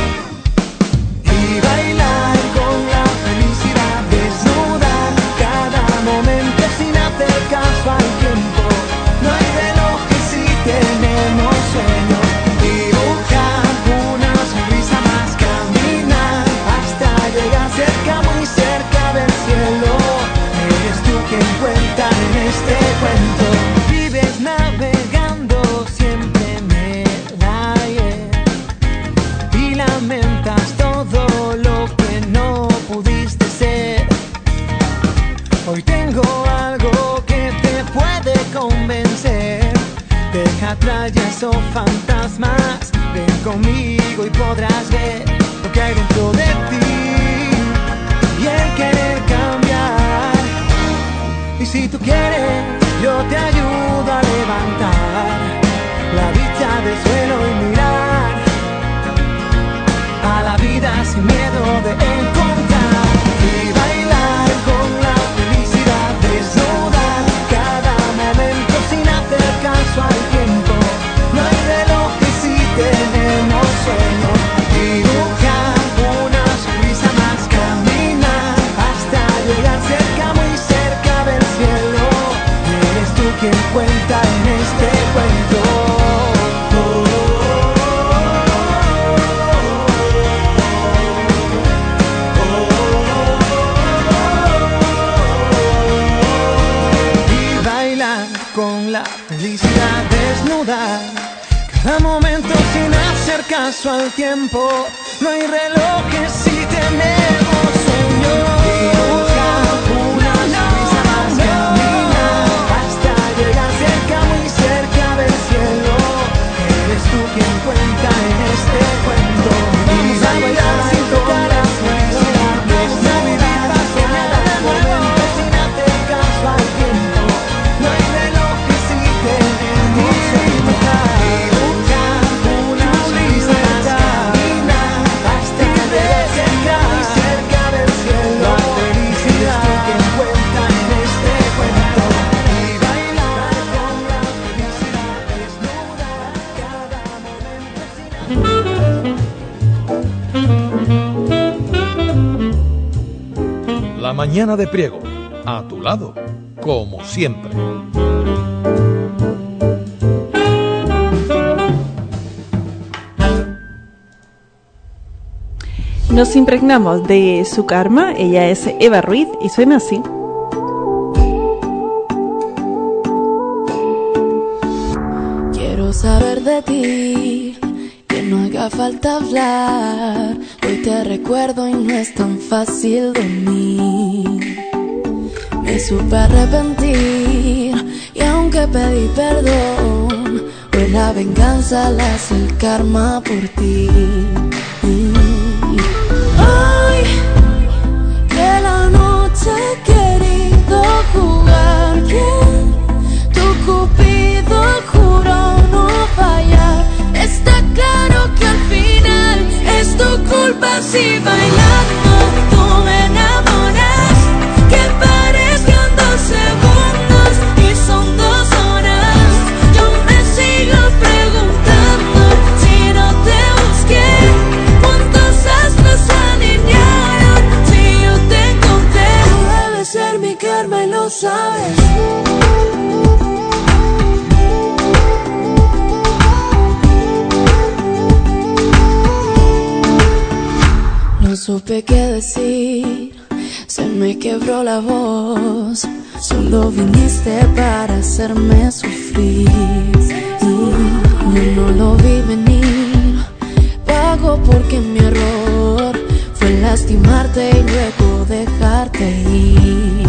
y bailar con la felicidad, desnudar cada momento sin hacer caso al tiempo. No hay relojes si tenemos sueños, dibujar una sonrisa más, caminar hasta llegar cerca, muy cerca del cielo. Eres tú quien cuenta en este cuento. Vives navegando siempre en el ayer y lamentas todo lo que no pudiste ser. Hoy tengo algo que te puede convencer. Deja atrás ya esos fantasmas, ven conmigo y podrás ver lo que hay dentro de ti y el querer cambiar. Y si tú quieres, yo te ayudo a levantar la vista del suelo y mirar a la vida sin miedo de encontrar y bailar con la felicidad, desnudar cada momento sin hacer caso al tiempo. No hay relojes si tenemos sueños, dibujar una sonrisa más, caminar hasta llegar cerca, muy cerca del cielo. Eres tú quien cuenta en este cuento. Y bailar con la felicidad, desnudar cada momento sin hacer caso al tiempo. No hay relojes si tenemos sueños. Dibujar una sonrisa más, caminar hasta llegar cerca, muy cerca del cielo. Eres tú quien cuenta en este cuento. Vamos a bailar sin tocar la felicidad, desnudar cada momento sin hacer caso al tiempo. No hay relojes si tenemos sueños. Dibujar una sonrisa más, caminar hasta llegar cerca, muy cerca del cielo. La felicidad es tú quien cuenta en este cuento. Y bailar con la felicidad, desnudar cada momento sin... La Mañana de Priego, a tu lado, como siempre. Nos impregnamos de su karma. Ella es Eva Ruiz y suena así. Quiero saber de ti, que no haga falta hablar. Hoy te recuerdo y no es tan fácil dormir. Me supe arrepentir y aunque pedí perdón, hoy la venganza la hace el karma por ti. Hoy que la noche he querido jugar bien, tu cupido juró no fallar. Está claro que al final es tu culpa si bailando tú me enamoras. Que parezcan dos segundos y son dos horas. Yo me sigo preguntando si no te busqué, cuántos astros alinearon si yo te encontré. Tú debes ser mi karma y lo sabes. No supe qué decir, se me quebró la voz. Solo viniste para hacerme sufrir. Yo no lo vi venir. Pago porque mi error fue lastimarte y luego dejarte ir.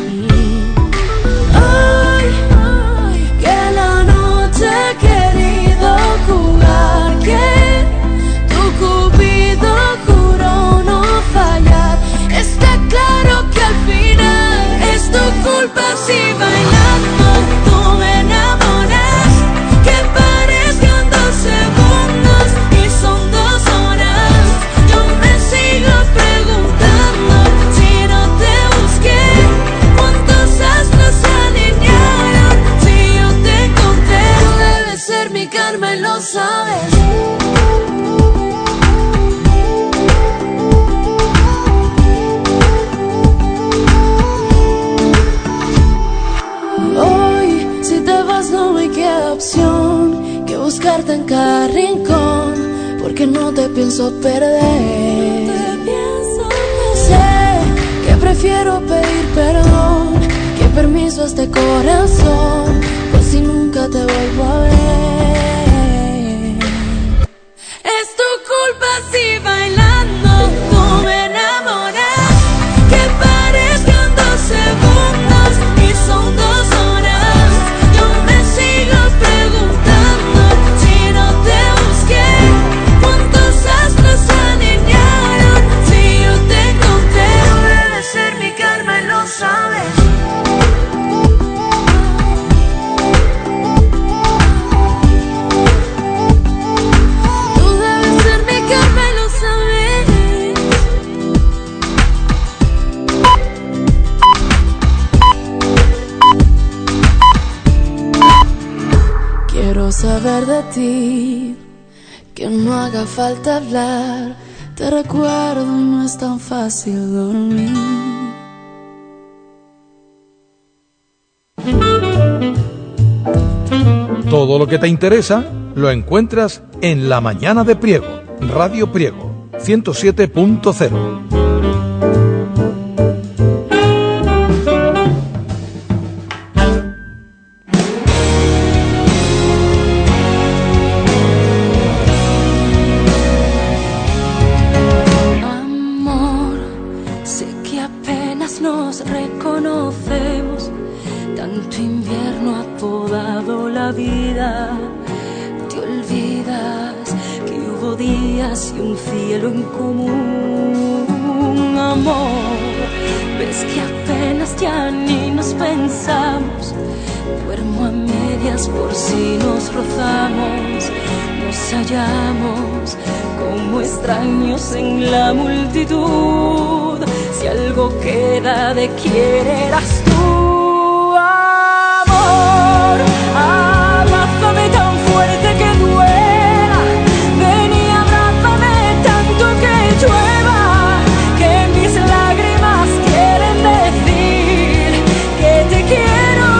Ay, ay, que la noche he querido jugar, que tu cupido juró no fallar. Está claro que al final es tu culpa si bailando tú me enamoras. Que parezcan dos segundos y son dos horas. Yo me sigo preguntando si no te busqué, cuántos astros se alinearon si yo te encontré. Tú debes ser mi karma y lo sabes. Hoy, si te vas no me queda opción que buscarte en cada rincón, porque no te pienso perder. Sé que prefiero pedir perdón que permiso a este corazón, pues si nunca te vuelvo a ver. Es tu culpa si bailando tú me enamoras. Que parezcan dos segundos y son dos horas. Yo me sigo preguntando si no te busqué, cuántos astros se alinearon si yo te encontré. Tú debes ser mi karma y lo sabes. Tú debes ser mi karma y lo sabes. Quiero saber de ti, que no haga falta hablar. Te recuerdo y no es tan fácil dormir. Todo lo que te interesa lo encuentras en La Mañana de Priego, Radio Priego, ciento siete punto cero. Amor, sé que apenas nos reconocemos. Tanto invierno ha podado la vida. Te olvidas que hubo días y un cielo en común. Amor, ves que apenas ya ni nos pensamos. Duermo a medias por si nos rozamos. Nos hallamos como extraños en la multitud. Si algo queda de quién eras tú. Amor, abrázame tan fuerte que duela. Ven y abrázame tanto que llueva. Que mis lágrimas quieren decir que te quiero.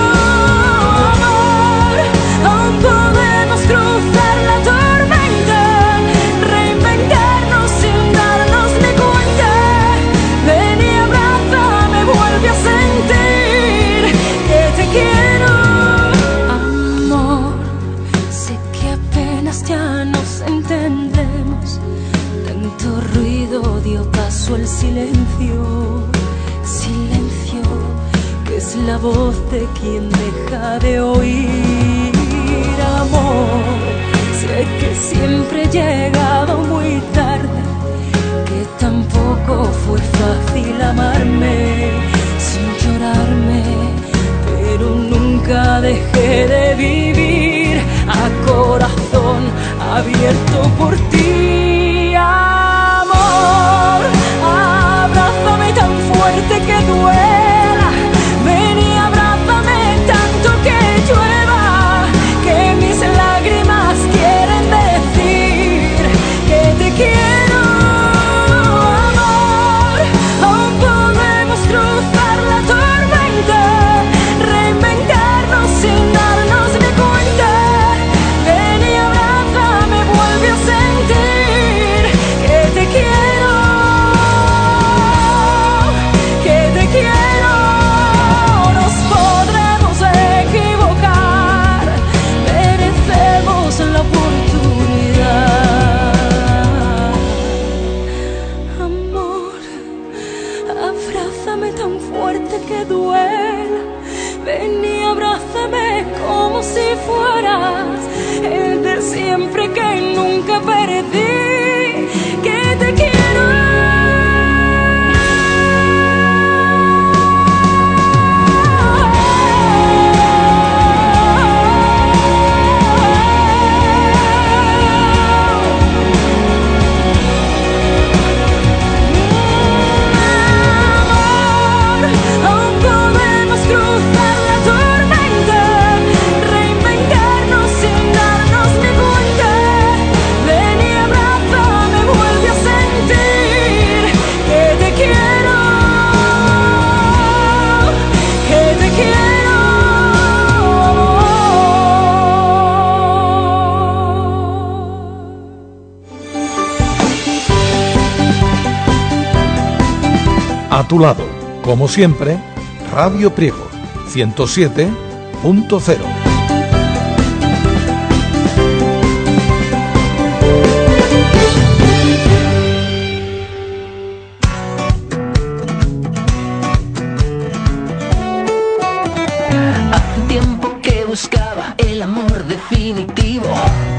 Amor, aún podemos cruzar la tormenta, reinventarnos sin darnos ni cuenta. Ven y abrázame, vuelve a sentir que te quiero. Amor, sé que apenas ya nos entendemos. Tanto ruido dio paso al silencio. Silencio, que es la voz de quien deja de oír. Amor, sé que siempre he llegado muy tarde, que tampoco fue fácil amarme sin llorarme, pero nunca dejé de vivir a corazón abierto por ti. Amor, abrázame tan fuerte que duela. Ven y abrázame tanto que llueva. Que mis lágrimas quieren decir que te quiero. Amor, aún podemos cruzar la tormenta, reinventarnos sin darnos ni cuenta. Ven y abrázame, vuelve a sentir siempre, que nunca perdí, que te quiero. A tu lado, como siempre, Radio Priego, ciento siete punto cero. Hace tiempo que buscaba el amor definitivo.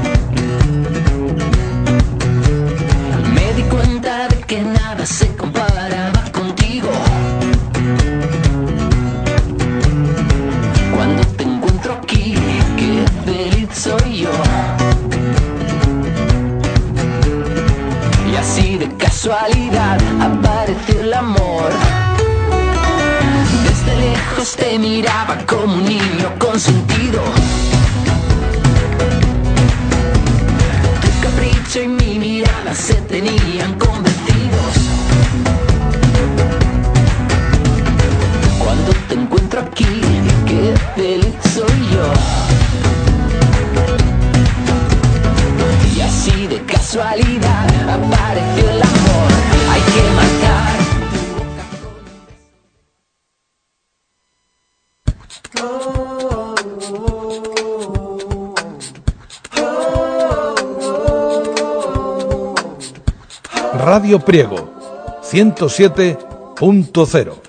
Me di cuenta de que nada se comparaba contigo. Cuando te encuentro aquí, qué feliz soy yo. Y así de casualidad apareció el amor. Desde lejos te miraba como un niño consentido. Tu capricho y mi mirada se tenían convencidos. Cuando te encuentro aquí, qué feliz soy yo. Y así de casualidad apareció el amor. Hay que marcar. Radio Priego, ciento siete punto cero.